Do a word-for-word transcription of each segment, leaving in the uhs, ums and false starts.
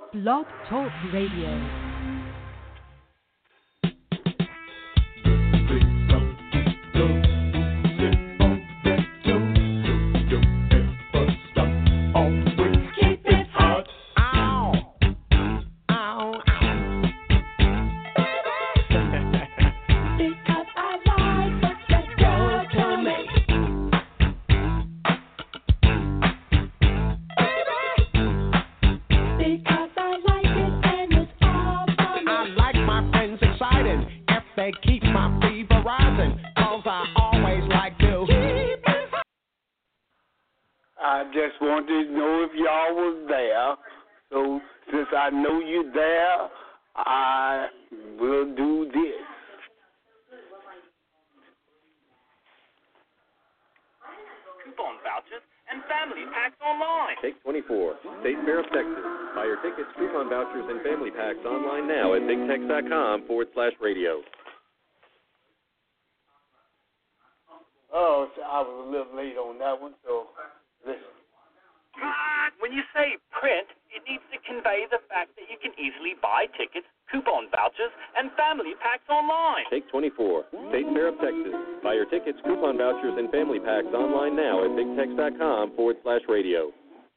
Blog Talk Radio. I just wanted to know if y'all was there. So since I know you're there, I will do this. Coupon vouchers and family packs online. Take twenty-four, State Fair of Texas. Buy your tickets, coupon vouchers, and family packs online now at bigtex.com forward slash radio. Oh, so I was a little late on that one, so listen. God, when you say print, it needs to convey the fact that you can easily buy tickets, coupon vouchers, and family packs online. Take twenty-four, State Fair of Texas. Buy your tickets, coupon vouchers, and family packs online now at bigtex.com forward slash radio.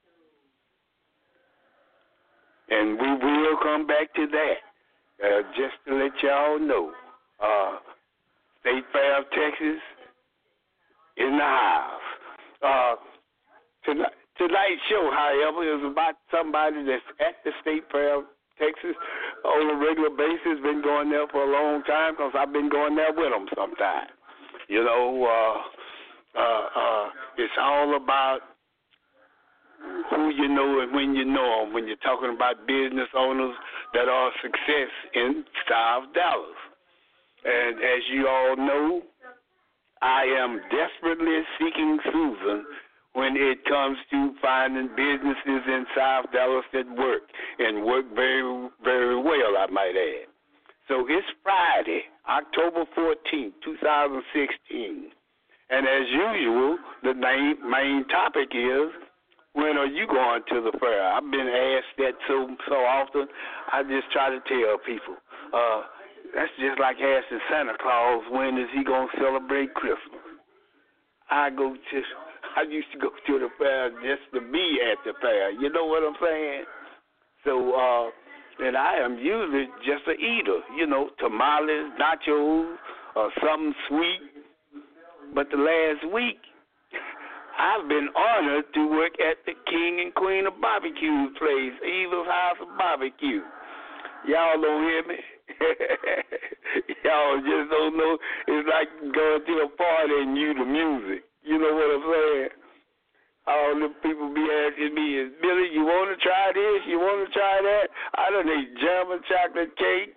And we will come back to that. Uh, just to let y'all know, uh, State Fair of Texas in the house. Uh, tonight, tonight's show, however, is about somebody that's at the State Fair of Texas on a regular basis, been going there for a long time because I've been going there with them sometimes. You know, uh, uh, uh, it's all about who you know and when you know them, when you're talking about business owners that are a success in South Dallas. And as you all know, I am desperately seeking Susan when it comes to finding businesses in South Dallas that work, and work very, very well, I might add. So it's Friday, October fourteenth, twenty sixteen. And as usual, the main, main topic is, when are you going to the fair? I've been asked that so so often, I just try to tell people. Uh, that's just like asking Santa Claus, when is he going to celebrate Christmas? I go to, I used to go to the fair just to be at the fair. You know what I'm saying? So, uh, and I am usually just an eater, you know, tamales, nachos, or something sweet. But the last week, I've been honored to work at the King and Queen of Barbecue place, Eva's House of Barbecue. Y'all don't hear me? Y'all just don't know. It's like going to a party and you the music. You know what I'm saying? All the people be asking me, Billy, you want to try this? You want to try that? I done ate German chocolate cake.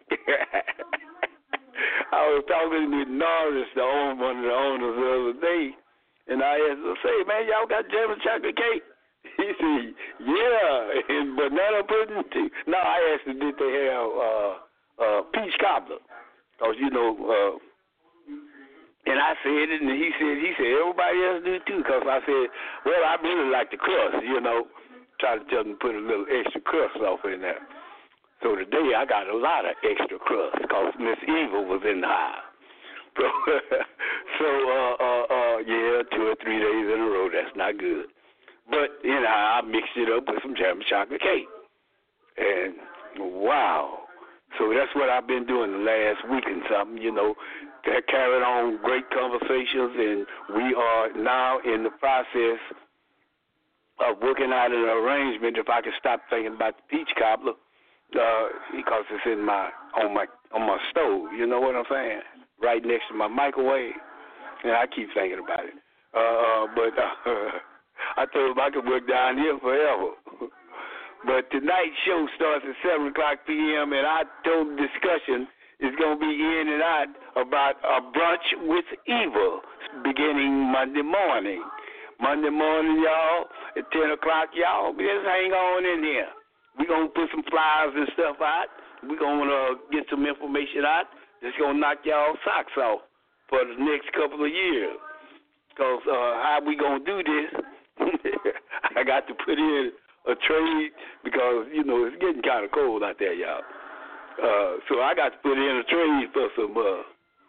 I was talking with Norris, the owner, one of the owners, the other day, and I asked him, say, man, y'all got German chocolate cake? He said, yeah, and banana pudding too. No, I asked him, did they have uh, uh, peach cobbler? Because, you know, uh, and I said it, and he said, he said, everybody else do too. Because I said, well, I really like the crust, you know. Try to tell them to put a little extra crust off in there. So today I got a lot of extra crust because Miss Eva was in the house. so, uh, uh, uh, yeah, two or three days in a row, that's not good. But, you know, I mixed it up with some German chocolate cake. And, wow. So that's what I've been doing the last week and something, you know, carrying on great conversations, and we are now in the process of working out an arrangement if I can stop thinking about the peach cobbler, uh, because it's in my on my on my stove. You know what I'm saying? Right next to my microwave, and I keep thinking about it. Uh, but uh, I told him I could work down here forever. But tonight's show starts at seven o'clock p.m., and our total discussion is going to be in and out about a brunch with Eva beginning Monday morning. Monday morning, y'all, at ten o'clock, y'all, just hang on in here. We're going to put some flyers and stuff out. We're going to uh, get some information out that's going to knock y'all socks off for the next couple of years. Because uh, how we going to do this, I got to put in a trade because, you know, it's getting kind of cold out there, y'all. Uh, so I got to put in a trade for some uh,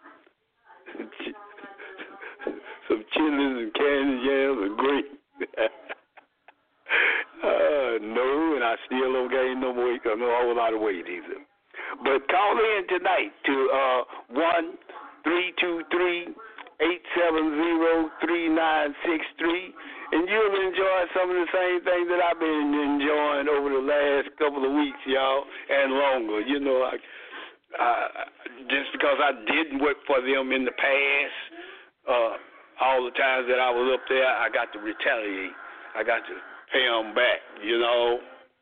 some chilies and candy yams and grapes. uh, no, and I still don't gain no weight, no whole lot of weight either. But call in tonight to uh, one three two three eight seven zero three nine six three, and you'll enjoy some of the same things that I've been enjoying over the last couple of weeks, y'all, and longer. You know, I, I, just because I didn't work for them in the past, uh, all the times that I was up there, I got to retaliate. I got to pay them back, you know,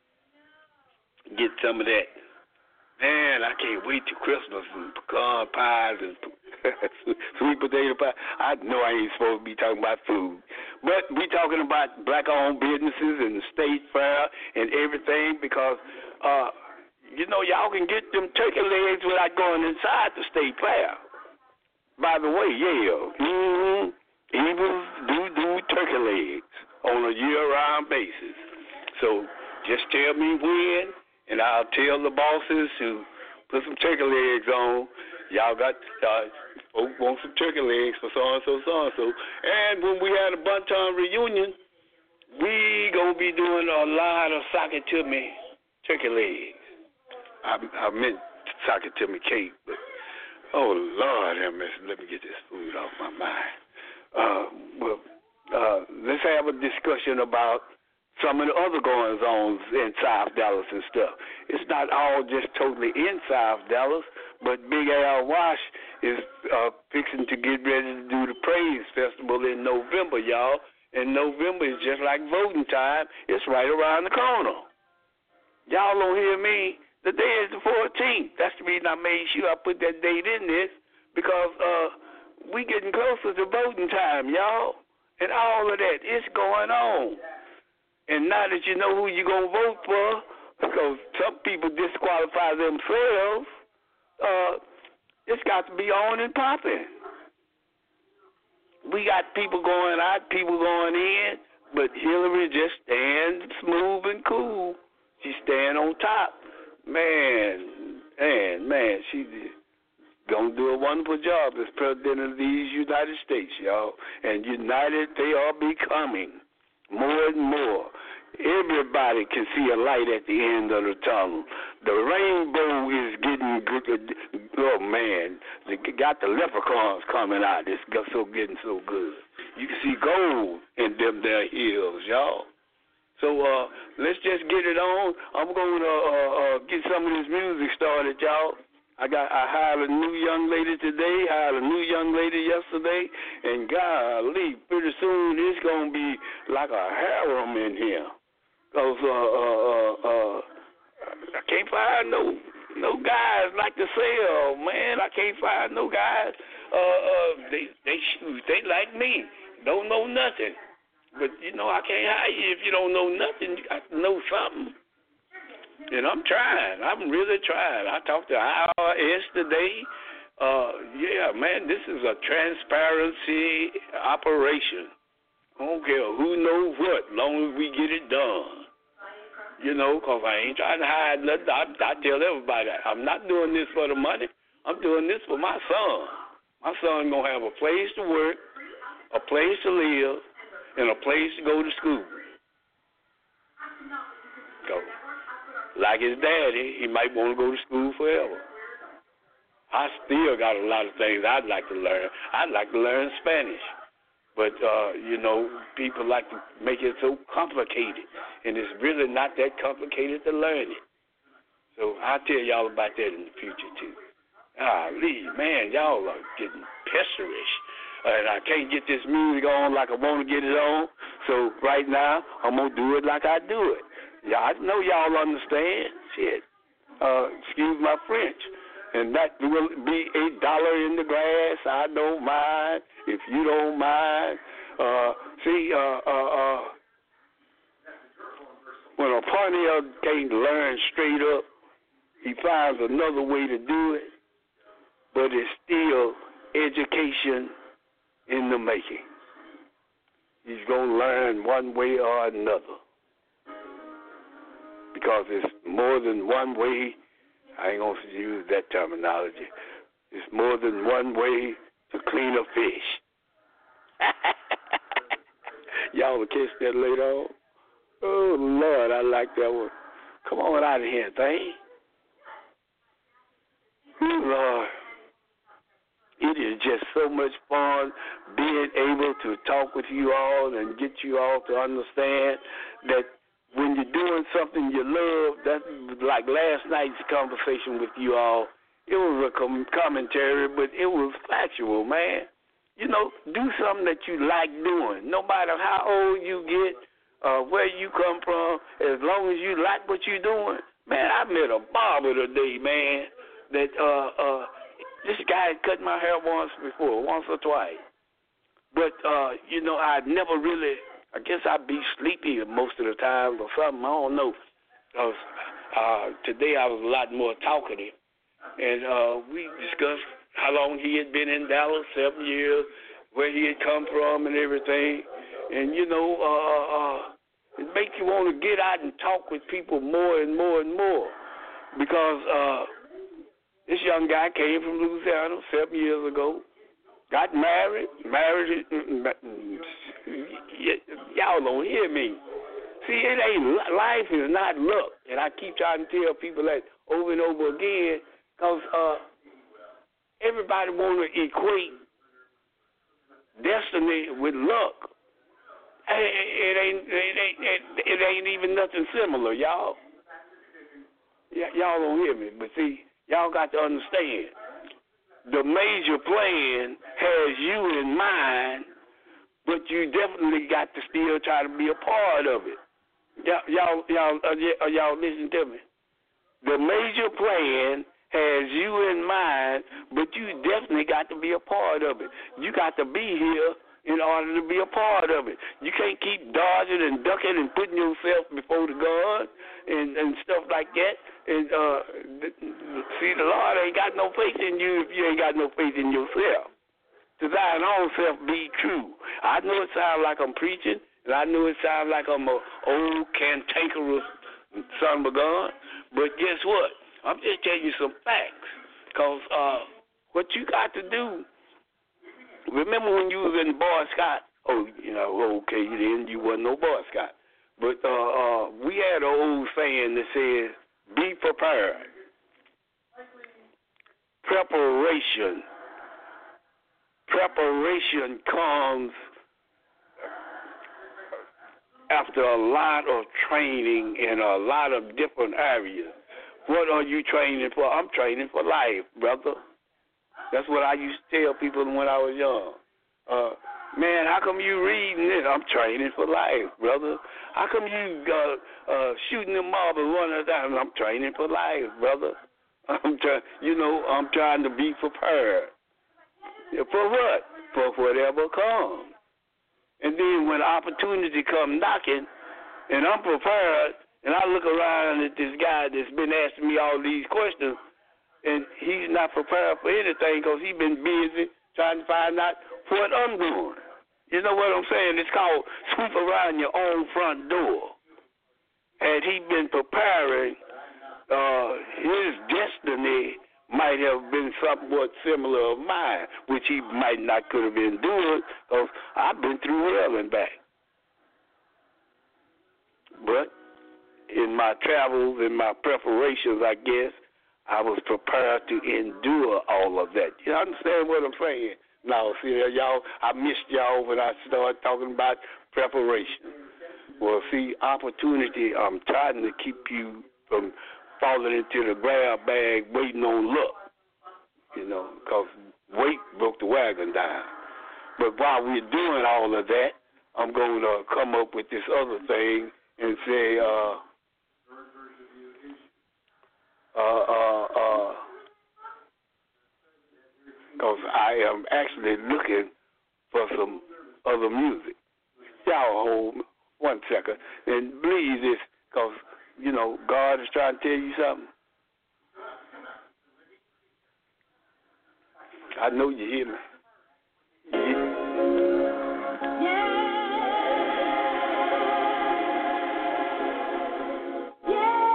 get some of that. Man, I can't wait till Christmas and pecan pies and sweet potato pie. I know I ain't supposed to be talking about food, but we talking about black-owned businesses and the state fair and everything because, uh, you know, y'all can get them turkey legs without going inside the state fair. By the way, yeah, mm-hmm, Eagles do do turkey legs on a year-round basis. So just tell me when. And I'll tell the bosses to put some turkey legs on. Y'all got, uh, folks want some turkey legs for so-and-so, so-and-so. And when we had a Bunton reunion, we going to be doing a lot of socket to me turkey legs. I, I meant socket to me cake, but, oh, Lord, let me get this food off my mind. Uh, well, uh, let's have a discussion about some of the other goings-on in South Dallas and stuff. It's not all just totally in South Dallas, but Big Al Wash is uh, fixing to get ready to do the Praise Festival in November, y'all. And November is just like voting time. It's right around the corner. Y'all don't hear me? The day is the fourteenth. That's the reason I made sure I put that date in this, because uh, we getting closer to voting time, y'all. And all of that, it's going on. And now that you know who you're going to vote for, because some people disqualify themselves, uh, it's got to be on and popping. We got people going out, people going in, but Hillary just stands smooth and cool. She's staying on top. Man, man, man, she's going to do a wonderful job as president of these United States, y'all. And united they are becoming. More and more. Everybody can see a light at the end of the tunnel. The rainbow is getting good. Oh, man. They got the leprechauns coming out. It's so getting so good. You can see gold in them there hills, y'all. So uh, let's just get it on. I'm going to uh, uh, get some of this music started, y'all. I got I hired a new young lady today, hired a new young lady yesterday, and golly, pretty soon it's going to be like a harem in here. Because uh, uh, uh, uh, I can't find no no guys like to sell, man. I can't find no guys. Uh, uh, they, they shoot, they like me, don't know nothing. But, you know, I can't hire you if you don't know nothing. You got to know something. And I'm trying. I'm really trying. I talked to I R S today. Uh, yeah, man, this is a transparency operation. I don't care who knows what, as long as we get it done. You know, because I ain't trying to hide nothing. I, I tell everybody, I'm not doing this for the money. I'm doing this for my son. My son going to have a place to work, a place to live, and a place to go to school. Go. Like his daddy, he might want to go to school forever. I still got a lot of things I'd like to learn. I'd like to learn Spanish. But, uh, you know, people like to make it so complicated, and it's really not that complicated to learn it. So I'll tell y'all about that in the future, too. Ah, Lee, man, y'all are getting pesserish. And I can't get this music on like I want to get it on. So right now, I'm going to do it like I do it. Yeah, I know y'all understand. Shit. Uh, excuse my French. And that will be a dollar in the grass. I don't mind. If you don't mind. Uh, see, uh, uh, uh, when a partner can't learn straight up, he finds another way to do it. But it's still education in the making. He's going to learn one way or another. because it's more than one way. I ain't going to use that terminology. It's more than one way to clean a fish. Y'all will catch that later on. Oh, Lord, I like that one. Come on out of here, thing. Oh, Lord. It is just so much fun being able to talk with you all and get you all to understand that when you're doing something you love, that's like last night's conversation with you all. It was a com- commentary, but it was factual, man. You know, do something that you like doing. No matter how old you get, uh, where you come from, as long as you like what you're doing. Man, I met a barber today, man, that uh, uh, this guy had cut my hair once before, once or twice. But, uh, you know, I never really, I guess I'd be sleepy most of the time or something. I don't know. I was, uh, today I was a lot more talkative. And uh, we discussed how long he had been in Dallas, seven years, where he had come from and everything. And, you know, uh, uh, it makes you want to get out and talk with people more and more and more. Because uh, this young guy came from Louisiana seven years ago, got married, married, y'all don't hear me. See, it ain't, life is not luck. And I keep trying to tell people that over and over again, because uh, everybody want to equate destiny with luck. It, it, ain't, it, ain't, it, it ain't even nothing similar, y'all. Y- y'all don't hear me, but see, y'all got to understand. The major plan has you in mind, but you definitely got to still try to be a part of it. Y'all, y'all, y'all, uh, y- uh, y'all listen to me. The major plan has you in mind, but you definitely got to be a part of it. You got to be here in order to be a part of it. You can't keep dodging and ducking and putting yourself before the gun and, and stuff like that. And uh, see, the Lord ain't got no faith in you if you ain't got no faith in yourself. To thine own self be true. I know it sounds like I'm preaching, and I know it sounds like I'm a old cantankerous son of a gun, but guess what? I'm just telling you some facts, because uh, what you got to do, remember when you was in the Boy Scout? Oh, you know, okay, then you wasn't no Boy Scout. But uh, uh, we had an old saying that says, be prepared. Preparation. Preparation comes after a lot of training in a lot of different areas. What are you training for? I'm training for life, brother. That's what I used to tell people when I was young. Uh, man, how come you reading this? I'm training for life, brother. How come you uh, uh, shooting the marble one at a time? I'm training for life, brother. I'm trying, you know, I'm trying to be prepared. For what? For whatever comes. And then when opportunity come knocking, and I'm prepared, and I look around at this guy that's been asking me all these questions, and he's not prepared for anything because he's been busy trying to find out what I'm doing. You know what I'm saying? It's called sweep around your own front door. Had he been preparing, uh, his destiny might have been somewhat similar of mine, which he might not could have been doing because I've been through hell and back. But in my travels, in my preparations, I guess, I was prepared to endure all of that. You understand what I'm saying? Now, see, y'all, I missed y'all when I started talking about preparation. Well, see, opportunity, I'm trying to keep you from falling into the grab bag waiting on luck, you know, because weight broke the wagon down. But while we're doing all of that, I'm going to come up with this other thing and say, uh, uh, uh, uh, because I am actually looking for some other music. Y'all hold one second and believe this, because, you know, God is trying to tell you something. I know you hear me. You, Yeah.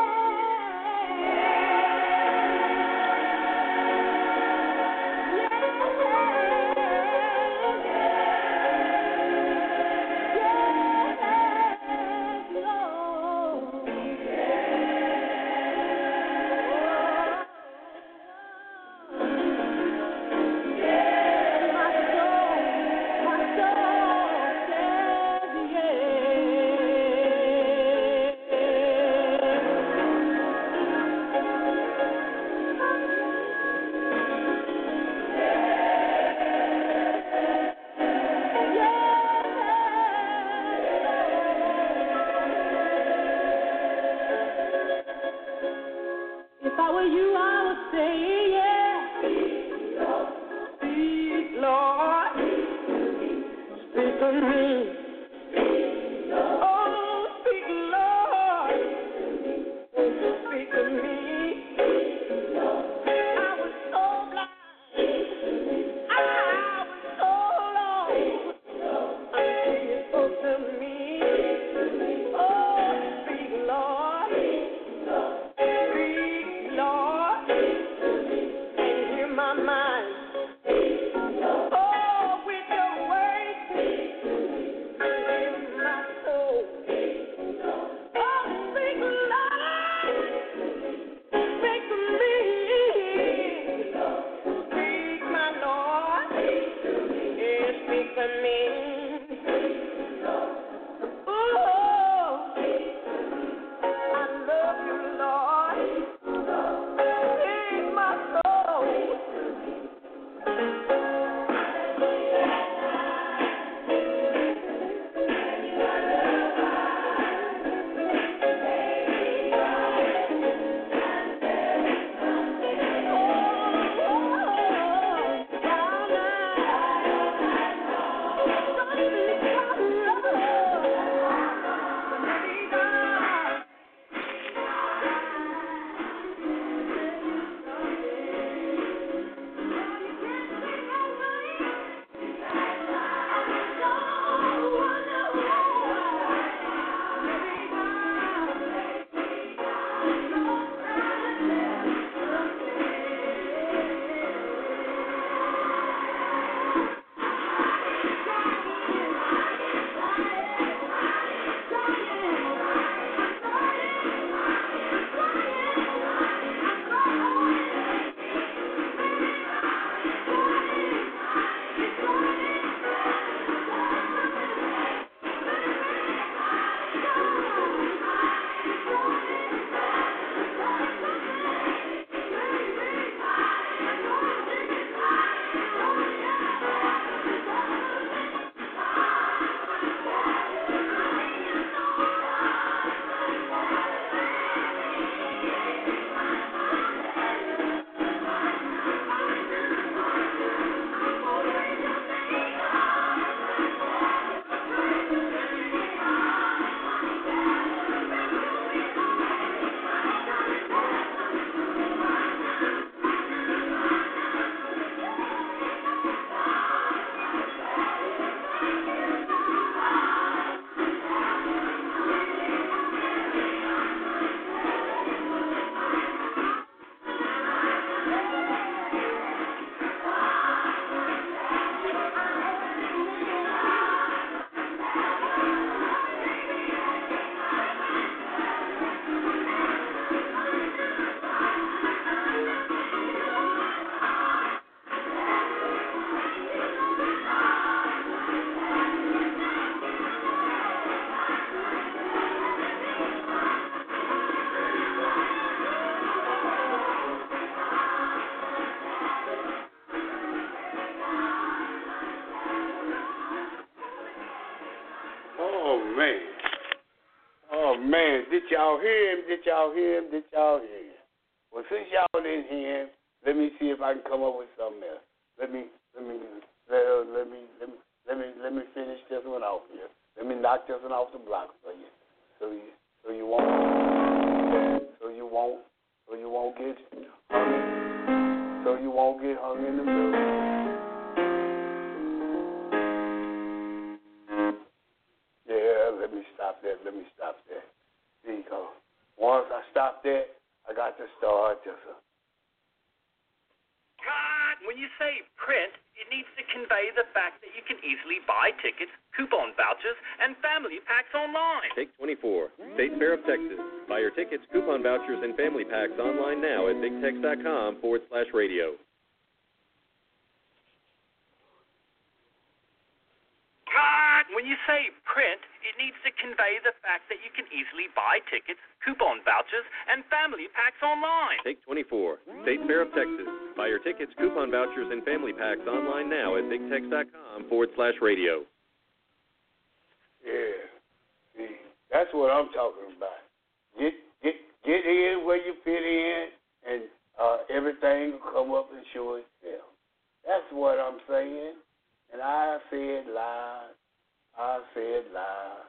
I were you, I would say yeah. Speak, Lord. Speak to me. Oh, speak, Lord. Won't you speak to me? I was so blind. I was so lost until you spoke to me. Oh, speak, Lord. Speak, Lord. And hear my mind. Oh, with your words, hear my soul. Oh, speak, Lord. Speak to me. Speak, my Lord. Yeah, speak to me. Oh, I love you, Lord. Speak, my soul. Man, did y'all hear him? Did y'all hear him? Did y'all hear him? Well, since y'all didn't hear him, let me see if I can come up with something else. Let me, let me, let, let me, let me, let me, let me finish this one off here. Let me knock this one off the block for you, so you, so you won't, so you won't, so you won't get hung, so you won't get hung in the middle. Yeah, let me stop that. Let me stop that. There you go. Once I stop that, I got to start just a... God, when you say print, it needs to convey the fact that you can easily buy tickets, coupon vouchers, and family packs online. Take twenty-four, State Fair of Texas. Buy your tickets, coupon vouchers, and family packs online now at bigtex.com forward slash radio. God, when you say print, it needs to convey the fact that you can easily buy tickets, coupon vouchers, and family packs online. Take twenty-four, State Fair of Texas. Buy your tickets, coupon vouchers, and family packs online now at bigtex.com forward slash radio. Yeah, see, that's what I'm talking about. Get get get in where you fit in, and everything will come up and show itself. That's what I'm saying. And I said loud. I said loud.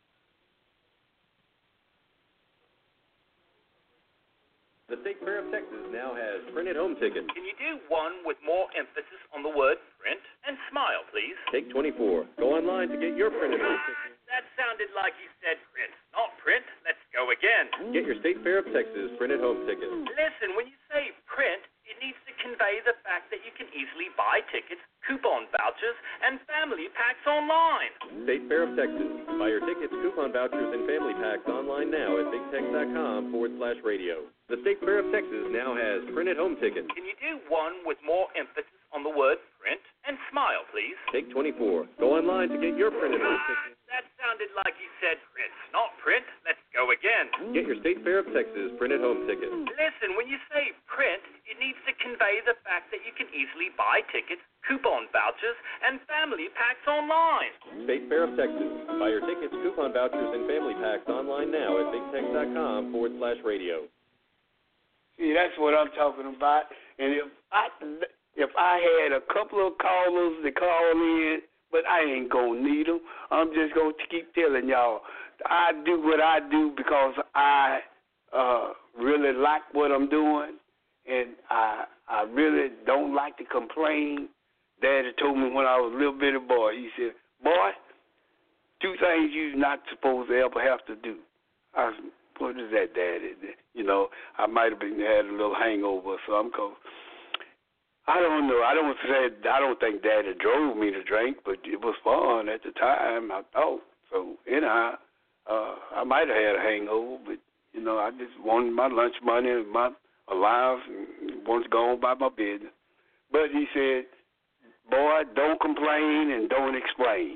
The State Fair of Texas now has printed home tickets. Can you do one with more emphasis on the word print? And smile, please. Take twenty-four. Go online to get your printed home tickets. That sounded like you said print, not print. Let's go again. Get your State Fair of Texas printed home tickets. Listen, when you say print, it needs to convey the fact that you can easily buy tickets, coupon vouchers, and family packs online. State Fair of Texas. Buy your tickets, coupon vouchers, and family packs online now at bigtex.com forward slash radio. The State Fair of Texas now has printed home tickets. Can you do one with more emphasis on the word print? And smile, please. Take twenty-four. Go online to get your printed home tickets. That sounded like you said print, not print. Let's go again. Get your State Fair of Texas printed home tickets. Listen, when you say print, it needs to convey the fact that you can easily buy tickets, coupon vouchers, and family packs online. State Fair of Texas. Buy your tickets, coupon vouchers, and family packs online now at bigtex.com forward slash radio. See, that's what I'm talking about. And if I if I had a couple of callers to call in, but I ain't gonna need them. I'm just gonna keep telling y'all, I do what I do because I uh, really like what I'm doing, and I I really don't like to complain. Daddy told me when I was a little bitty boy, he said, "Boy, two things you're not supposed to ever have to do." I said, "What is that, Daddy?" You know, I might have been had a little hangover or something. Cause I don't know. I don't say I don't think Daddy drove me to drink, but it was fun at the time. I thought so. Anyhow, uh, I might have had a hangover, but you know, I just wanted my lunch money and my allowance, and wanted to go on about my business. But he said, "Boy, don't complain and don't explain."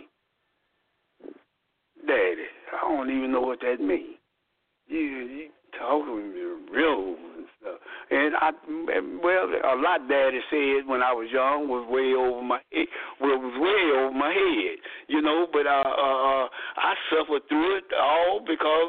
Daddy, I don't even know what that means. You, you talking real and stuff. And I, well, a lot Daddy said when I was young was way over my head. Well, was way over my head, you know. But uh, uh, I suffered through it all because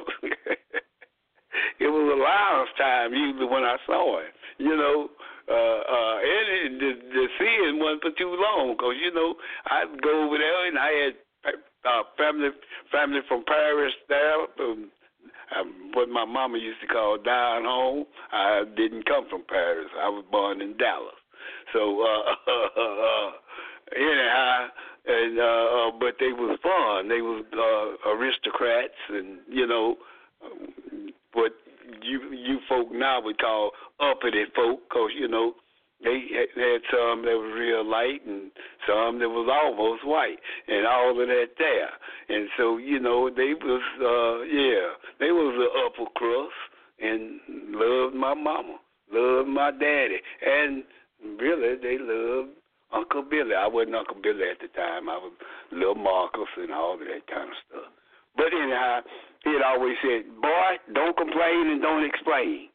it was allowance time usually when I saw it, you know. Uh, uh, and it, the, the seeing wasn't for too long because, you know, I'd go over there and I had uh, family family from Paris there. Um, Um, what my mama used to call down home. I didn't come from Paris. I was born in Dallas. So uh, uh, anyhow, and uh, uh, but they was fun. They was uh, aristocrats, and you know what you you folk now would call uppity folk, because you know they had some that was real light and some that was almost white, and all of that there. And so, you know, they was, uh, yeah, they was the upper crust and loved my mama, loved my daddy, and really they loved Uncle Billy. I wasn't Uncle Billy at the time. I was Little Marcus and all of that kind of stuff. But anyhow, he had always said, "Boy, don't complain and don't explain."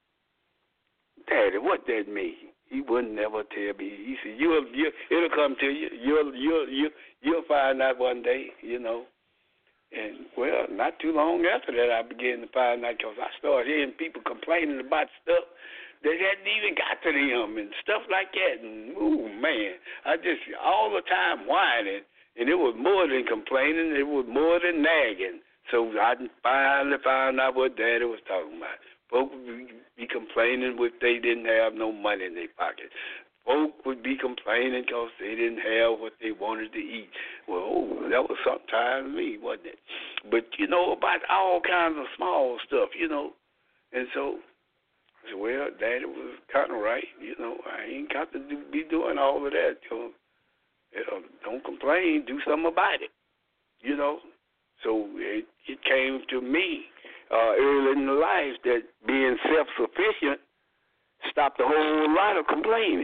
Daddy, what that mean? He wouldn't never tell me. He said, "You'll, you, it'll come to you. You'll, you'll, you, you'll find out one day, you know." And well, not too long after that, I began to find out because I started hearing people complaining about stuff that hadn't even got to them and stuff like that. And ooh, man, I just all the time whining, and it was more than complaining. It was more than nagging. So I finally found out what Daddy was talking about. Folks would be complaining if they didn't have no money in their pocket. Folk would be complaining because they didn't have what they wanted to eat. Well, oh, that was sometimes me, wasn't it? But, you know, about all kinds of small stuff, you know. And so I said, well, Daddy was kind of right. You know, I ain't got to do, be doing all of that. You know, you know, don't complain. Do something about it, you know. So it, it came to me uh, early in life that being self-sufficient stopped a whole lot of complaining.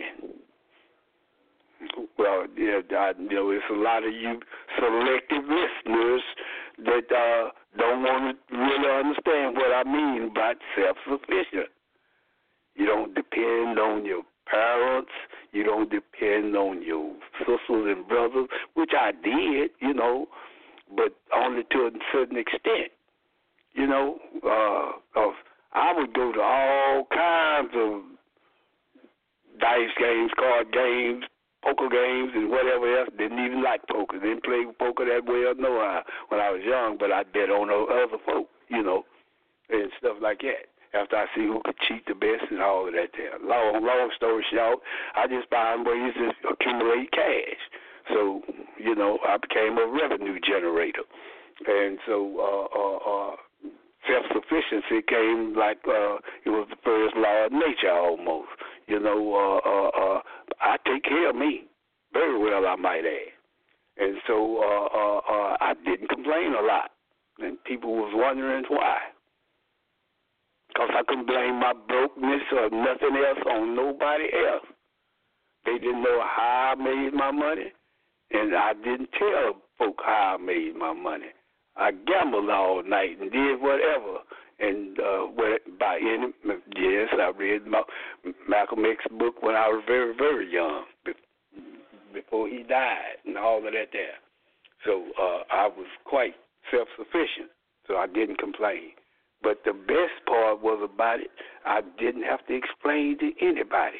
Well, yeah, I, you know, it's a lot of you selective listeners that uh, don't want to really understand what I mean by self-sufficient. You don't depend on your parents. You don't depend on your sisters and brothers, which I did, you know, but only to a certain extent. You know, uh, I would go to all kinds of dice games, card games, poker games, and whatever else. Didn't even like poker. Didn't play poker that well, no, I, when I was young, but I bet on other folk, you know, and stuff like that. After I see who could cheat the best and all of that there. Long, long story short, I just found ways to accumulate cash. So, you know, I became a revenue generator. And so uh, uh, uh, self-sufficiency came like uh, it was the first law of nature almost. You know, uh, uh, uh, I take care of me very well, I might add. And so uh, uh, uh, I didn't complain a lot. And people was wondering why. Because I couldn't blame my brokenness or nothing else on nobody else. They didn't know how I made my money, and I didn't tell folk how I made my money. I gambled all night and did whatever. And uh, by any, yes, I read Malcolm X's book when I was very, very young, before he died and all of that there. So uh, I was quite self-sufficient, so I didn't complain. But the best part was about it, I didn't have to explain to anybody.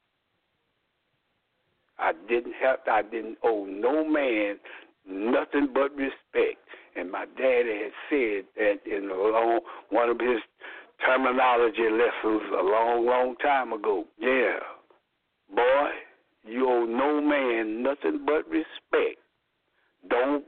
I didn't have, I didn't owe no man nothing but respect. And my daddy had said that in a long, one of his terminology lessons a long, long time ago. Yeah, boy, you owe no man nothing but respect. Don't,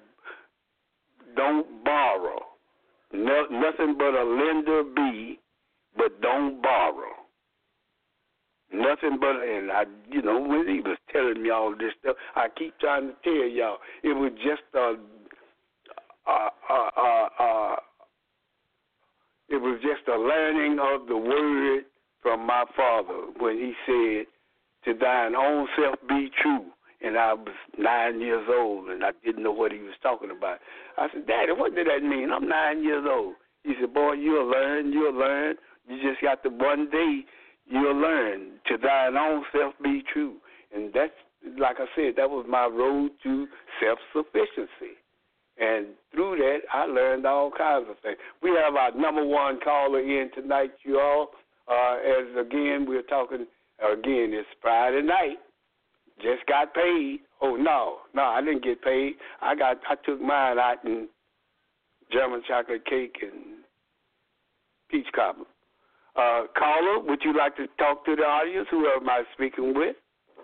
don't borrow. No, nothing but a lender be, but don't borrow. Nothing but, and I, you know, when he was telling me all this stuff, I keep trying to tell y'all, it was just a, a, a, a, a it was just a learning of the word from my father when he said, to thine own self be true. And I was nine years old, and I didn't know what he was talking about. I said, Daddy, what did that mean? I'm nine years old. He said, boy, you'll learn, you'll learn. You just got to one day, you'll learn. To thine own self be true. And that's, like I said, that was my road to self-sufficiency. And through that, I learned all kinds of things. We have our number one caller in tonight, you all. Uh, as, again, we're talking, again, it's Friday night. Just got paid. Oh, no. No, I didn't get paid. I got. I took mine out in German chocolate cake and peach cobbler. Uh, caller, would you like to talk to the audience? Who am I speaking with?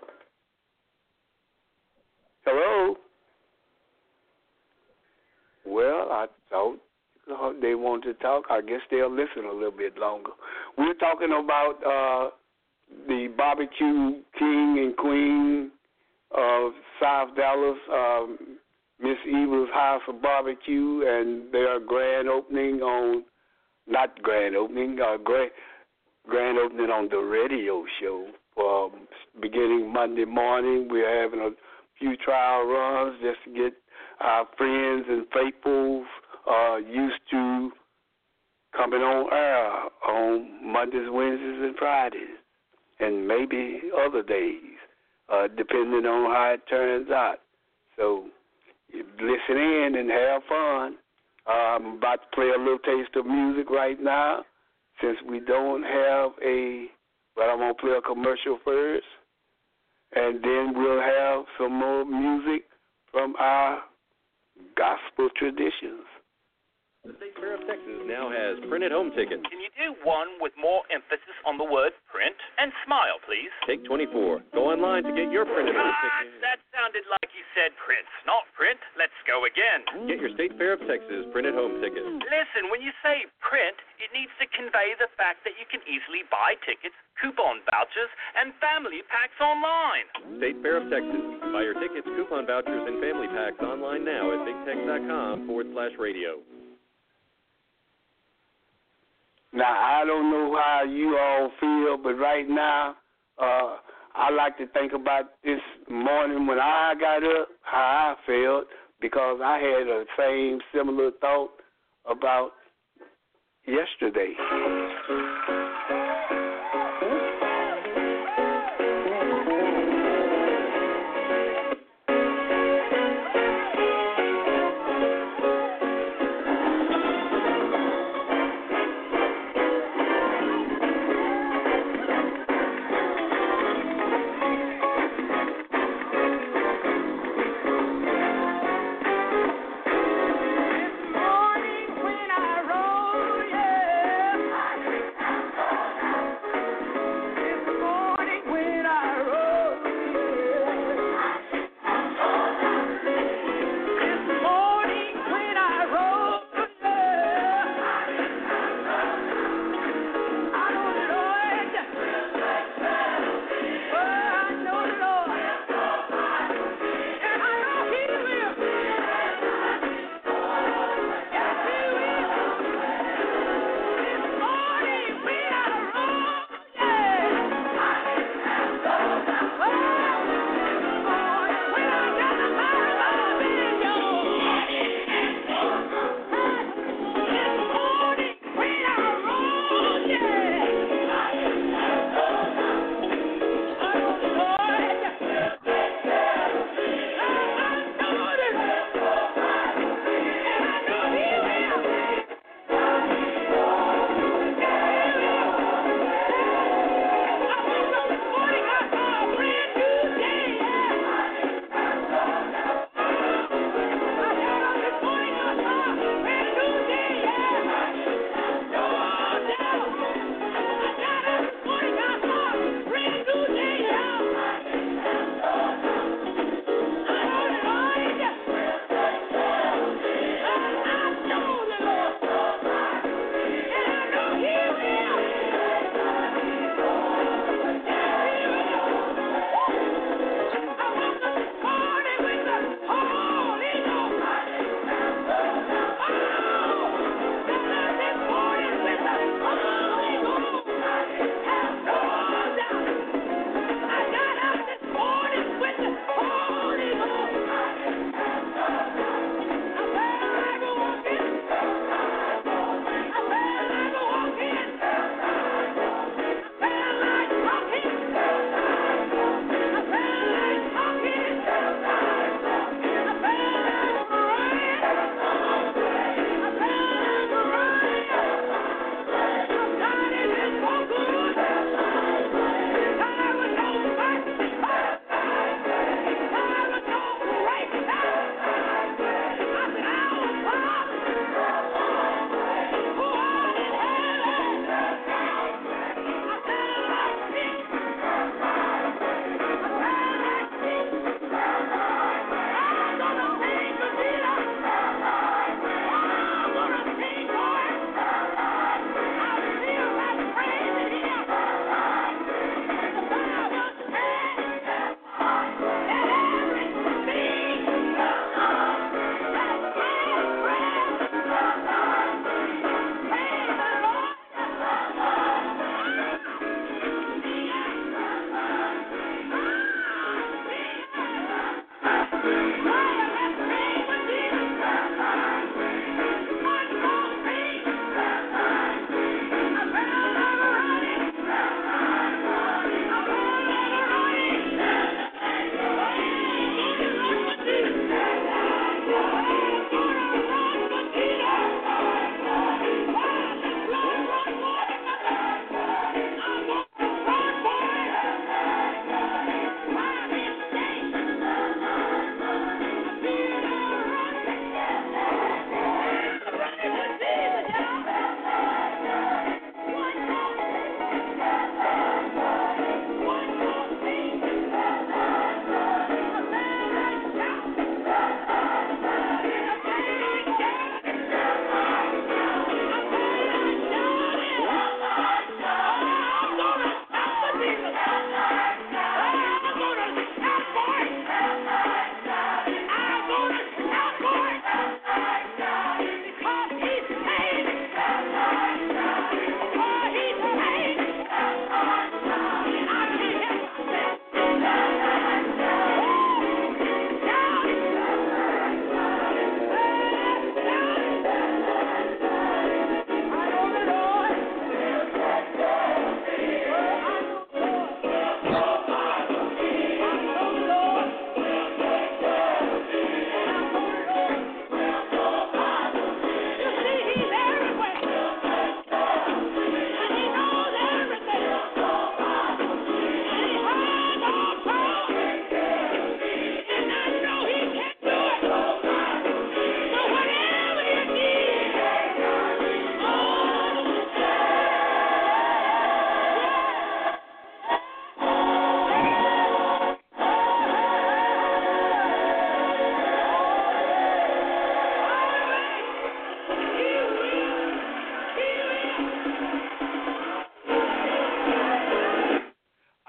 Hello? Well, I thought they wanted to talk. I guess they'll listen a little bit longer. We're talking about uh, the barbecue king and queen of South Dallas, um, Miss Eva's House of Barbecue, and their grand opening on, not grand opening, uh, grand, grand opening on the radio show. Um, beginning Monday morning, we're having a few trial runs just to get our friends and faithfuls uh, used to coming on air on Mondays, Wednesdays, and Fridays, and maybe other days, uh, depending on how it turns out. So listen in and have fun. Uh, I'm about to play a little taste of music right now, since we don't have a, but I'm going to play a commercial first, and then we'll have some more music from our gospel traditions. The State Fair of Texas now has printed home tickets. Can you do one with more emphasis on the word print? And smile, please. Take twenty-four. Go online to get your printed home Ah, ticket. that sounded like you said print, not print. Let's go again. Get your State Fair of Texas printed home ticket. Listen, when you say print, it needs to convey the fact that you can easily buy tickets, coupon vouchers, and family packs online. State Fair of Texas. Buy your tickets, coupon vouchers, and family packs online now at bigtex.com forward slash radio. Now, I don't know how you all feel, but right now, uh, I like to think about this morning when I got up, how I felt, because I had a same similar thought about yesterday.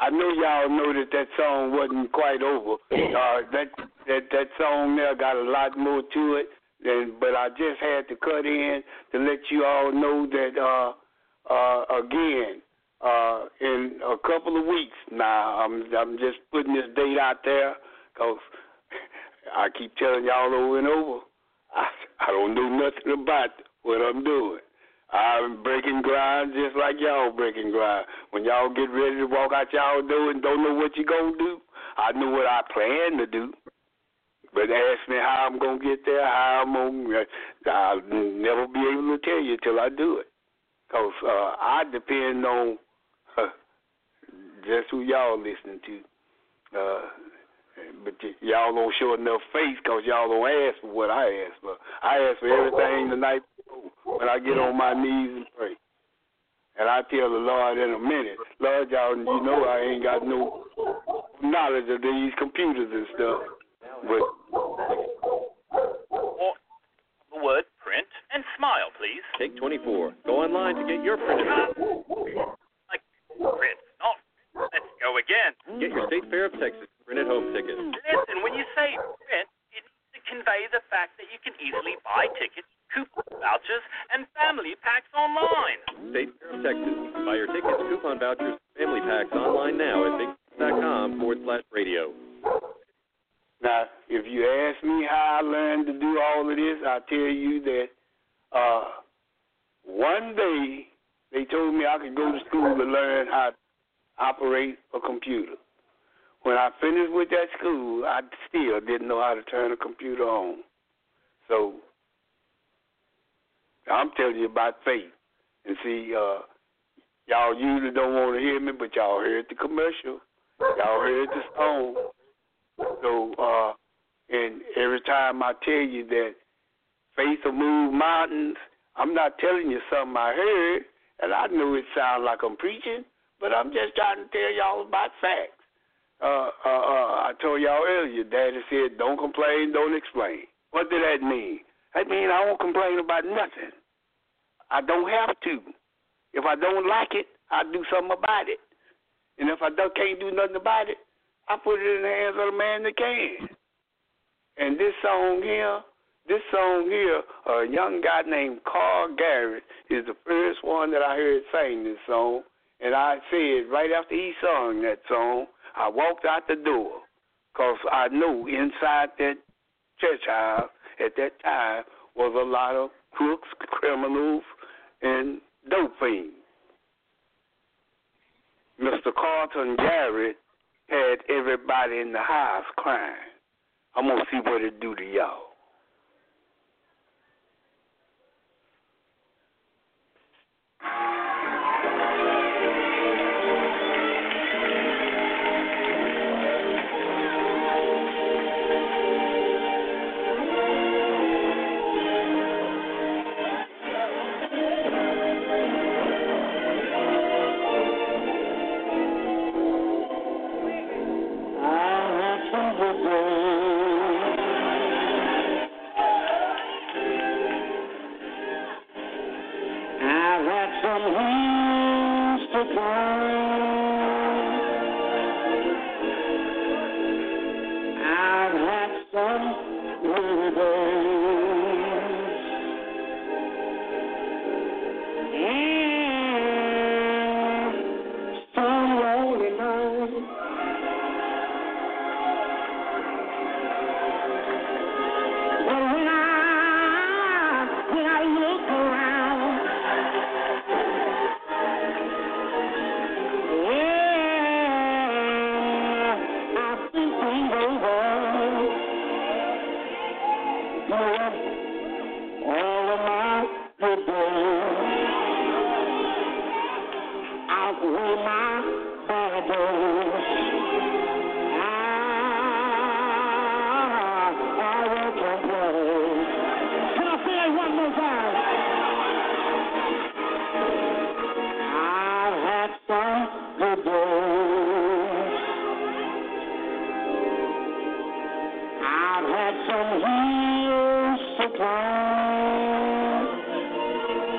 I know y'all know that that song wasn't quite over. Uh, that that that song there got a lot more to it, than, but I just had to cut in to let you all know that uh, uh, again uh, in a couple of weeks now. I'm I'm just putting this date out there because I keep telling y'all over and over. I I don't know nothing about what I'm doing. I'm breaking ground just like y'all breaking ground. When y'all get ready to walk out y'all door and don't know what you're going to do, I know what I plan to do. But ask me how I'm going to get there, how I'm going to, I'll never be able to tell you till I do it. Because uh, I depend on uh, just who y'all listening to. Uh, but y- y'all don't show enough face because y'all don't ask for what I ask for. I ask for everything the night before when I get on my knees and pray. And I tell the Lord in a minute, Lord, y'all, you know I ain't got no knowledge of these computers and stuff. But Or the word print and smile, please. Take twenty-four. Go online to get your printed. Like print, not. Let's go again. Get your State Fair of Texas printed home ticket. Listen, when you say print, it needs to convey the fact that you can easily buy tickets, coupon vouchers, and family packs online. State Fair of Texas. Buy your tickets, coupon vouchers, family packs online now at big tex dot com forward slash radio. now, if you ask me how I learned to do all of this, I tell you that uh, one day they told me I could go to school to learn how to operate a computer. When I finished with that school, I still didn't know how to turn a computer on. So I'm telling you about faith. And see, uh, y'all usually don't want to hear me, but y'all heard the commercial. Y'all heard the song. So, uh, and every time I tell you that faith will move mountains, I'm not telling you something I heard, and I know it sounds like I'm preaching, but I'm just trying to tell y'all about facts. Uh, uh, uh, I told y'all earlier, Daddy said, don't complain, don't explain. What did that mean? That means I won't complain about nothing. I don't have to. If I don't like it, I do something about it. And if I don't, can't do nothing about it, I put it in the hands of the man that can. And this song here, this song here, a young guy named Carl Garrett is the first one that I heard sing this song. And I said, right after he sung that song, I walked out the door because I knew inside that church house at that time was a lot of crooks, criminals, and dope fiends. Mister Carlton Garrett had everybody in the house crying. I'm going to see what it do to y'all.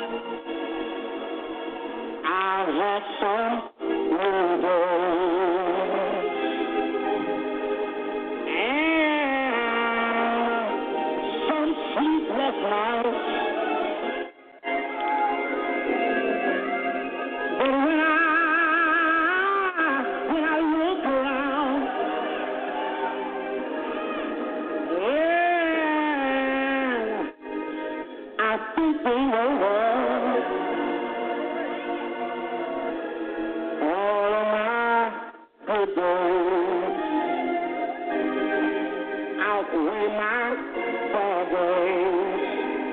I've had some good days. days outweigh my bad days.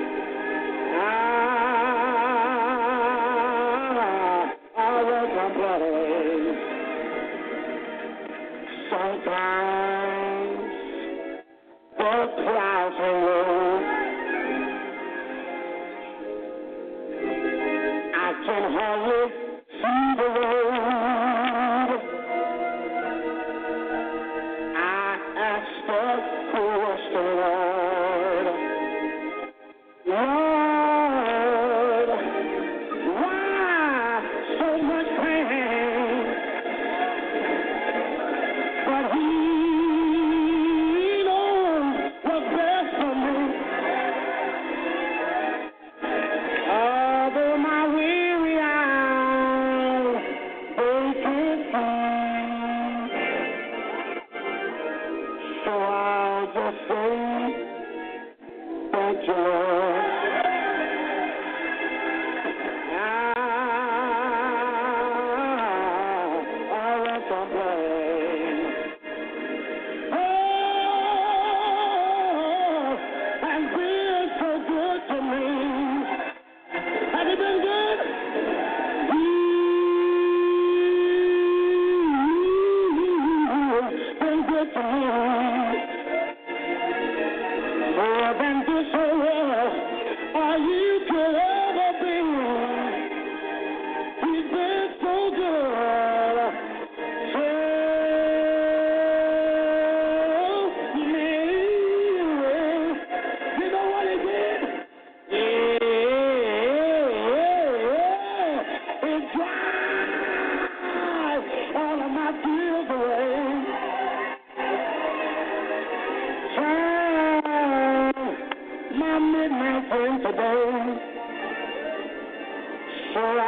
I, I will complain. Sometimes the clouds hang low. I can hardly see the road. I ask the question, Lord, Lord, why so much pain? But He knows what's best for me. Although my weary eyes, they can't see. So I'll just say, thank you, Lord. I, I won't complain. Oh, and been so good to me. Have you been good? He's been good to me. More than this whole world, all you could ever be. He's been so good. So many. You know what he did? Yeah, it dried all of my tears away. Turn my midnight train today. So I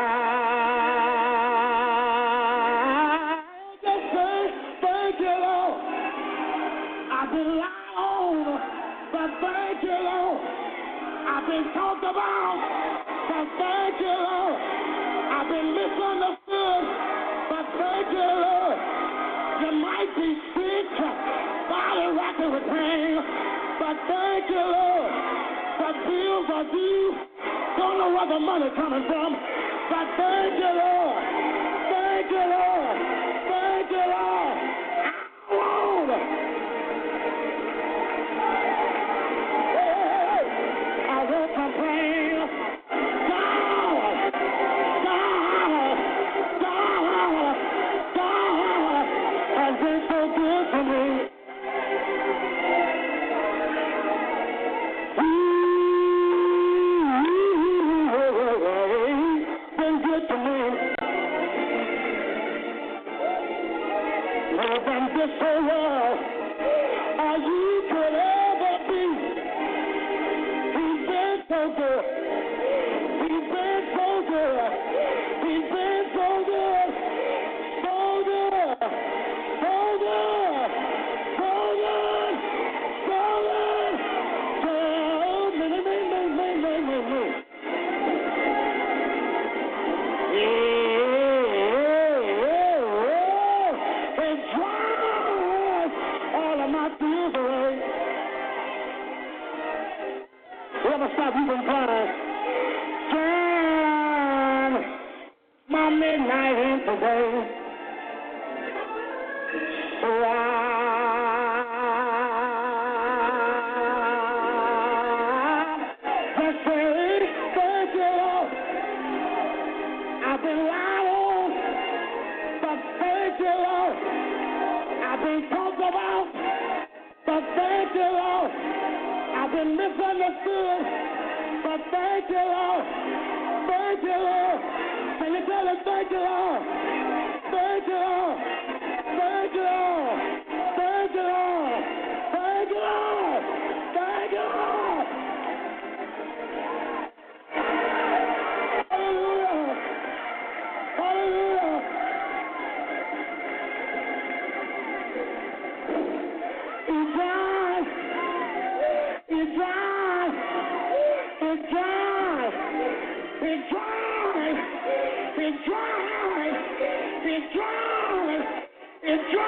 just say thank you, Lord. I've been lied on, but thank you, Lord. I've been talked about, but thank you, Lord. I've been misunderstood, but thank you, Lord. You might be sick, body racking with pain, but thank you, Lord. The bills are due, don't know where the money's coming from, but thank you, Lord. Thank you, Lord. Thank you, Lord. I won't. I won't complain. God, God, God, God has been so good to me. He's been good to me. More than this whole world, all you could ever be. He's been so good. He's been so good. He's been so good. So good. So good. So good. So good. So many, many, many, many, many, many. Yeah. It drives all of my tears away. Never stop even crying. Turn my midnight in today. So I just say thank you, Lord. I've been lied on, but thank you, Lord. I've been talked about, but thank you, Lord. I've been misunderstood, but thank you, Lord. Thank you, Lord. Can you tell us thank you, Lord? Thank you, Lord. Thank you, Lord. Thank you, Lord. Thank you, Lord. Thank you, Lord. Hallelujah. Hallelujah. It dries. It dries. It dries. It dries. It dries. It dries. It dries.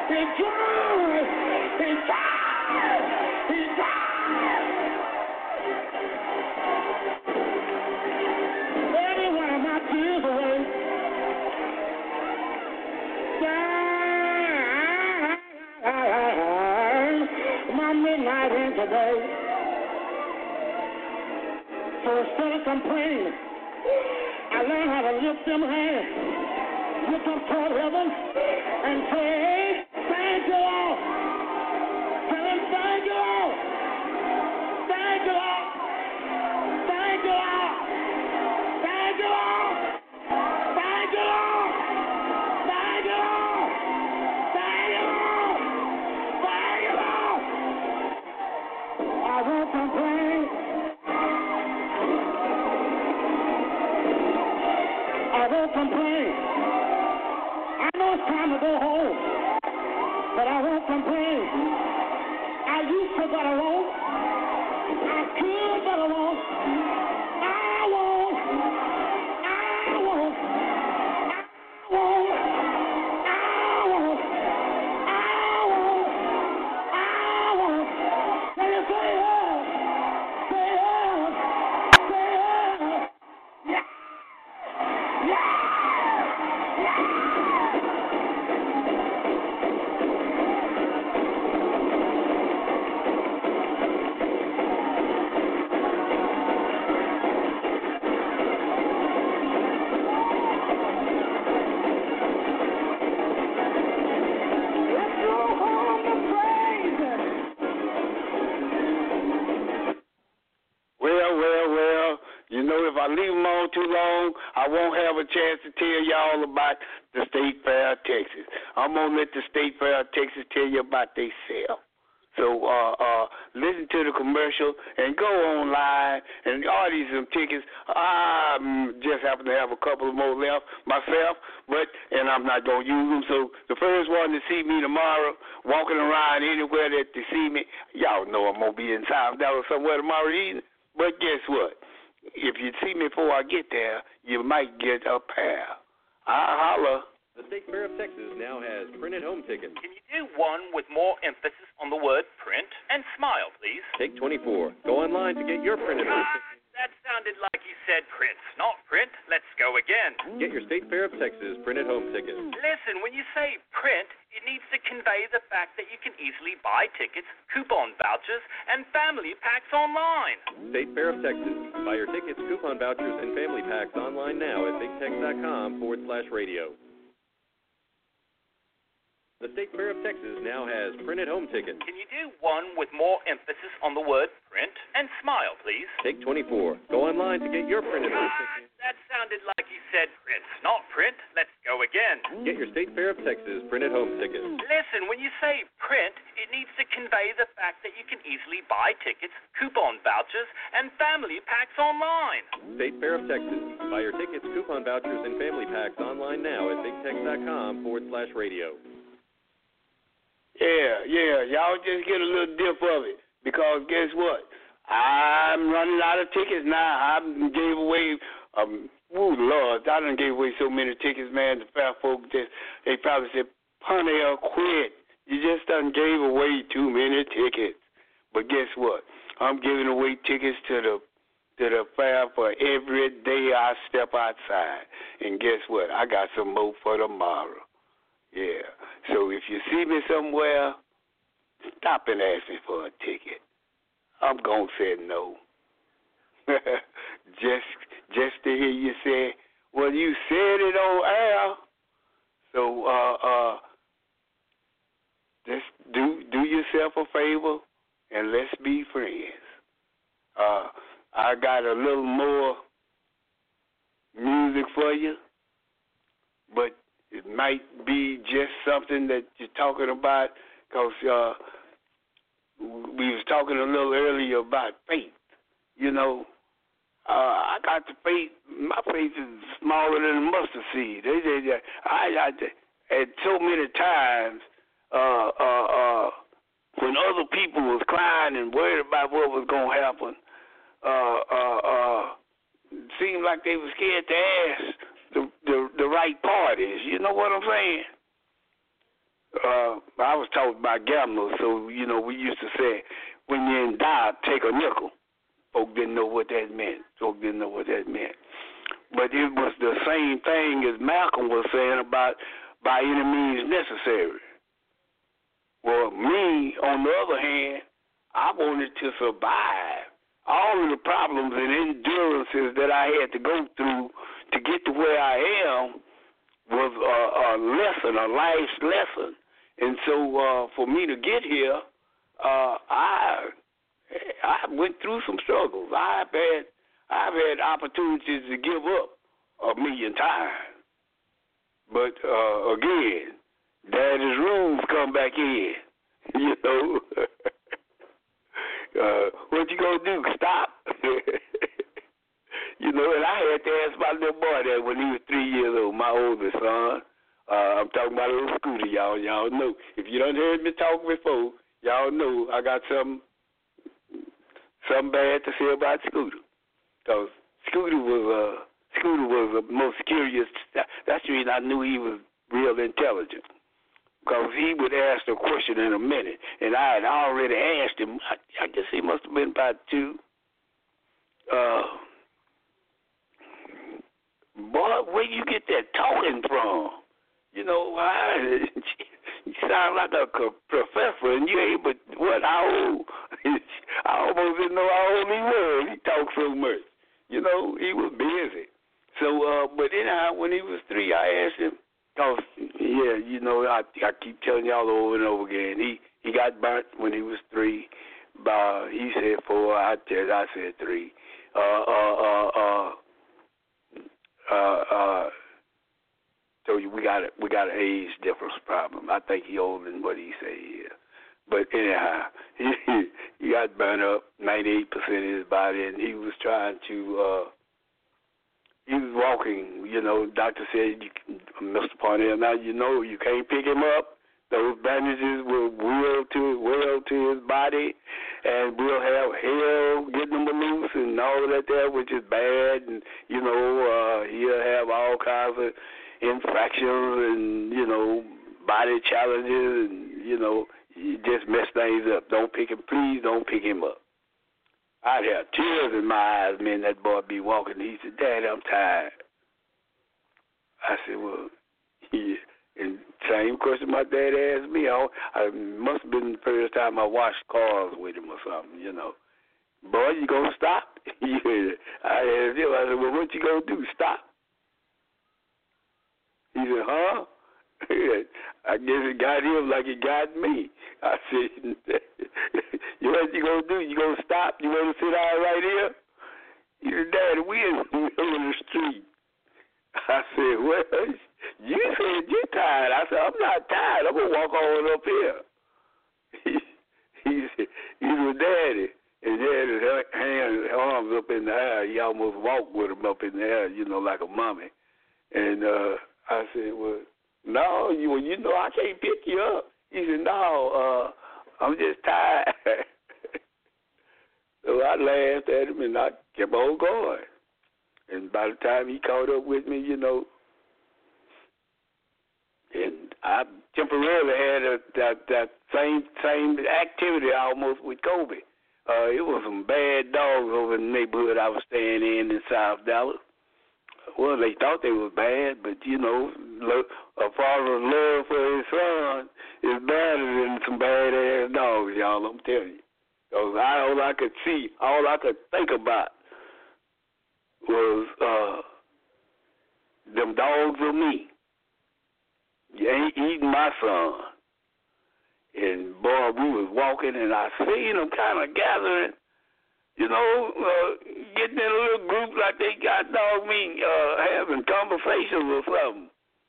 dried. He dried. He dried. Every one of my tears away. My midnight in today. So instead of complaining, I learned how to lift them hands, look up toward heaven, and say, thank you, Lord. Tell him, thank you, Lord. Thank you, Lord. Thank you, Lord. Thank you, Lord. Thank you, Lord. Thank you, Lord. Thank you, Lord. Thank you, Lord. I won't complain. I won't complain. I know it's time to go home, but I won't complain. I used to, but I won't. I could, but I won't. I won't. I won't. I won't. I won't. I won't. I won't. Can you say yes? Say yes. Say yes. Yeah. Well, well, well, you know, if I leave them on too long, I won't have a chance to tell y'all about the State Fair of Texas. I'm going to let the State Fair of Texas tell you about they sale. So uh, uh, listen to the commercial and go online and order some tickets. I um, just happen to have a couple of more left myself, but and I'm not going to use them. So the first one to see me tomorrow, walking around anywhere that they see me, y'all know I'm going to be in South Dallas somewhere tomorrow evening. But guess what? If you see me before I get there, you might get a pair. I'll holler. The State Fair of Texas now has printed home tickets. Can you do one with more emphasis on the word print? And smile, please. Take twenty-four. Go online to get your printed home Ah, ticket. that sounded like you said print, not print. Let's go again. Get your State Fair of Texas printed home ticket. Listen, when you say print, it needs to convey the fact that you can easily buy tickets, coupon vouchers, and family packs online. State Fair of Texas. Buy your tickets, coupon vouchers, and family packs online now at bigtex.com forward slash radio. The State Fair of Texas now has printed home tickets. Can you do one with more emphasis on the word print? And smile, please. Take twenty-four. Go online to get your printed home Ah, ticket. that sounded like you said print, not print. Let's go again. Get your State Fair of Texas printed home ticket. Listen, when you say print, it needs to convey the fact that you can easily buy tickets, coupon vouchers, and family packs online. State Fair of Texas. Buy your tickets, coupon vouchers, and family packs online now at bigtex.com forward slash radio. Yeah, yeah, y'all just get a little dip of it because guess what? I'm running out of tickets now. I gave away, um, ooh, Lord, I done gave away so many tickets, man. The fair folk just, they probably said, Ponell, quit. You just done gave away too many tickets. But guess what? I'm giving away tickets to the to the fair for every day I step outside. And guess what? I got some more for tomorrow. Yeah. So if you see me somewhere, stop and ask me for a ticket. I'm going to say no. just just to hear you say, well, you said it on air. So uh, uh, just do, do yourself a favor and let's be friends. Uh, I got a little more music for you, but it might be just something that you're talking about because uh, we was talking a little earlier about faith. You know, uh, I got the faith. My faith is smaller than a mustard seed. They, they, they, I, I, at so many times uh, uh, uh, when other people was crying and worried about what was going to happen, uh, uh, uh, it seemed like they were scared to ask The, the the right parties, you know what I'm saying? uh, I was taught by gamblers, so, you know, we used to say, when you're in doubt, take a nickel. Folk didn't know what that meant. Folk didn't know what that meant. But it was the same thing as Malcolm was saying about by any means necessary. Well, me, on the other hand, I wanted to survive all of the problems and endurances that I had to go through to get to where I am was a, a lesson, a life's lesson. And so uh, for me to get here, uh, I I went through some struggles. I've had I've had opportunities to give up a million times. But uh, again, Daddy's rules come back in. You know, uh, what you gonna do? Stop? You know, and I had to ask my little boy that when he was three years old, my oldest son. Uh, I'm talking about a little Scooter, y'all. Y'all know. If you done heard me talk before, y'all know I got something, something bad to say about Scooter. Because Scooter was uh, Scooter was the most curious. That's the reason I knew he was real intelligent. Because he would ask a question in a minute, and I had already asked him. I, I guess he must have been about two. Uh, boy, where you get that talking from? You know, I, you sound like a professor, and you ain't but what? How old? I almost didn't know how old he was. He talked so much. You know, he was busy. So, uh, but anyhow, when he was three, I asked him. Cause yeah, you know, I I keep telling y'all over and over again. He he got burnt when he was three. Uh, he said four. I said I said three. Uh uh uh uh uh. uh So we got a, we got an age difference problem. I think he older than what he say he is. But anyhow, he he got burnt up ninety-eight percent of his body, and he was trying to. Uh, He was walking, you know, doctor said, you can, Mister Parnell, now you know you can't pick him up. Those bandages will will to well to his body, and we'll have hell getting him loose and all that there, which is bad. And, you know, uh, he'll have all kinds of infractions and, you know, body challenges and, you know, you just mess things up. Don't pick him, please don't pick him up. I'd have tears in my eyes, man, that boy be walking. He said, Daddy, I'm tired. I said, well, yeah. And same question my dad asked me. I, I must have been the first time I washed cars with him or something, you know. Boy, you going to stop? Yeah. I asked him, I said, well, what you going to do, stop? He said, huh? I guess it got him like it got me. I said, you what you gonna do? You gonna stop? You wanna sit down right here? He said, Daddy, we in the middle of the street. I said, well, you said you're tired. I said, I'm not tired. I'm gonna walk on up here. He, he said, he said, Daddy. And Daddy's hands, arms up in the air. He almost walked with him up in the air, you know, like a mummy. And uh, I said, well, no, you well, you know I can't pick you up. He said, no, uh, I'm just tired. So I laughed at him and I kept on going. And by the time he caught up with me, you know, and I temporarily had a, that that same same activity almost with Kobe. Uh, it was some bad dogs over in the neighborhood I was staying in in South Dallas. Well, they thought they were bad, but, you know, a father's love for his son is better than some bad-ass dogs, y'all, I'm telling you. Because all I could see, all I could think about was uh, them dogs of me. You ain't eating my son. And, boy, we was walking, and I seen them kind of gathering, you know, uh, getting in a little group like they got dog me, uh, having conversations or something.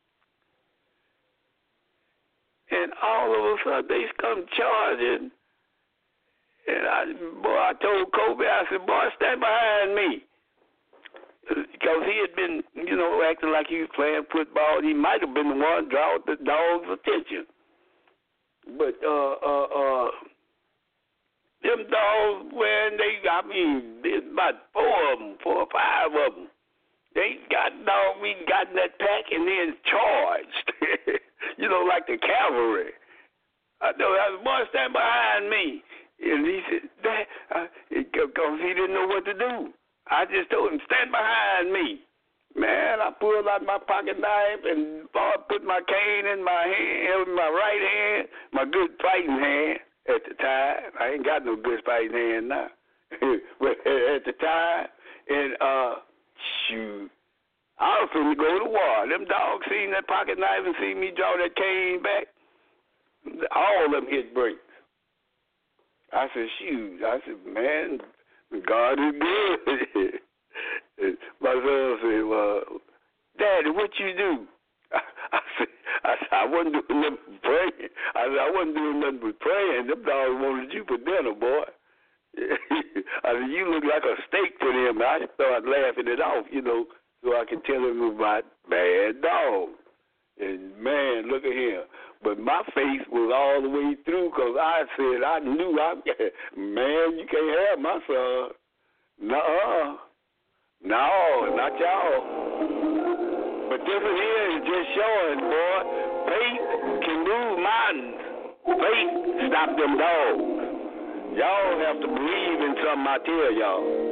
And all of a sudden they come charging. And I, boy, I told Kobe, I said, boy, stand behind me. Because he had been, you know, acting like he was playing football. He might have been the one drawing the dog's attention. But, uh, uh, uh, them dogs, when they, I mean, there's about four of them, four or five of them. They got dog. We got in that pack and then charged. You know, like the cavalry. I know that was boy stand behind me, and he said that because he didn't know what to do. I just told him stand behind me. Man, I pulled out my pocket knife and boy, put my cane in my hand, in my right hand, my good fighting hand at the time. I ain't got no good fighting hand now, but at the time, and uh, shoot. I was finna go to war. Them dogs seen that pocket knife and seen me draw that cane back. All of them hit brakes. I said, shoot. I said, man, God is good. My son said, well, Daddy, what you do? I said, I said, I wasn't doing nothing but praying. I said, I wasn't doing nothing but praying. Them dogs wanted you for dinner, boy. I said, you look like a steak to them. I started laughing it off, you know, so I can tell them about bad dogs. And, man, look at him. But my face was all the way through because I said I knew, I man, you can't have my son. Nuh-uh. No, not y'all. But this one here is just showing, boy, faith can move mountains. Faith stop them dogs. Y'all have to believe in something I tell y'all.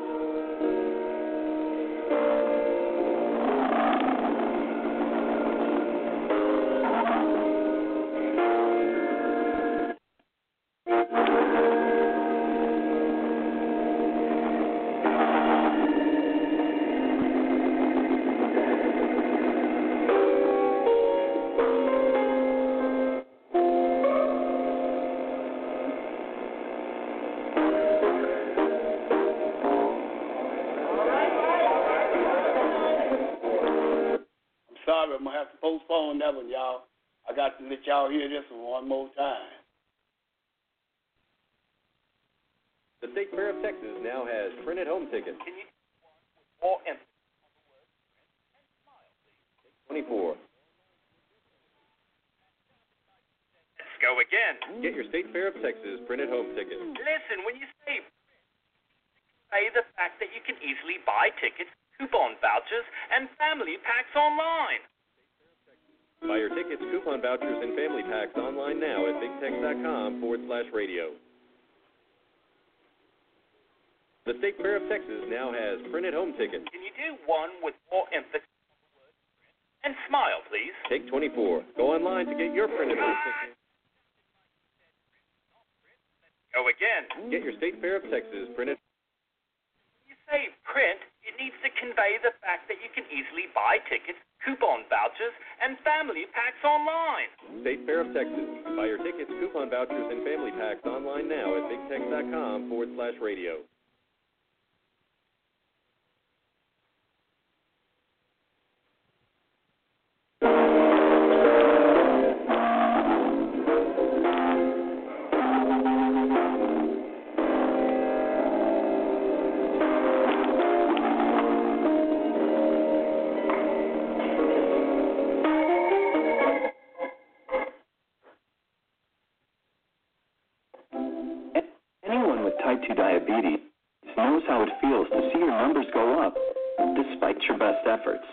Sorry, I'm going to have to postpone that one, y'all. I got to let y'all hear this one one more time. The State Fair of Texas now has printed home tickets. Can you or empty? twenty-four. Let's go again. Get your State Fair of Texas printed home tickets. Listen, when you say say the fact that you can easily buy tickets, coupon vouchers, and family packs online. Buy your tickets, coupon vouchers, and family packs online now at bigtex.com forward slash radio. The State Fair of Texas now has printed home tickets. Can you do one with more emphasis on the word print? And smile, please. Take twenty-four. Go online to get your printed home tickets. Go again. Get your State Fair of Texas printed. When you say print, it needs to convey the fact that you can easily buy tickets, coupon vouchers, and family packs online. State Fair of Texas. Buy your tickets, coupon vouchers, and family packs online now at bigtex.com forward slash radio. Anyone with type two diabetes knows how it feels to see your numbers go up despite your best efforts.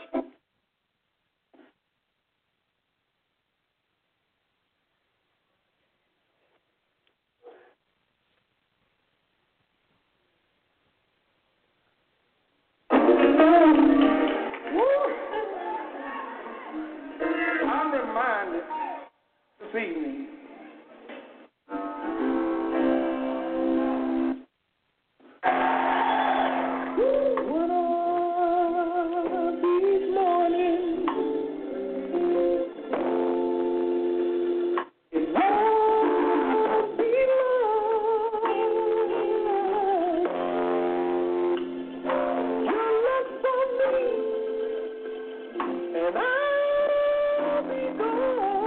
I'm reminded this evening one of these mornings it won't be long. You look for me and I'll be gone.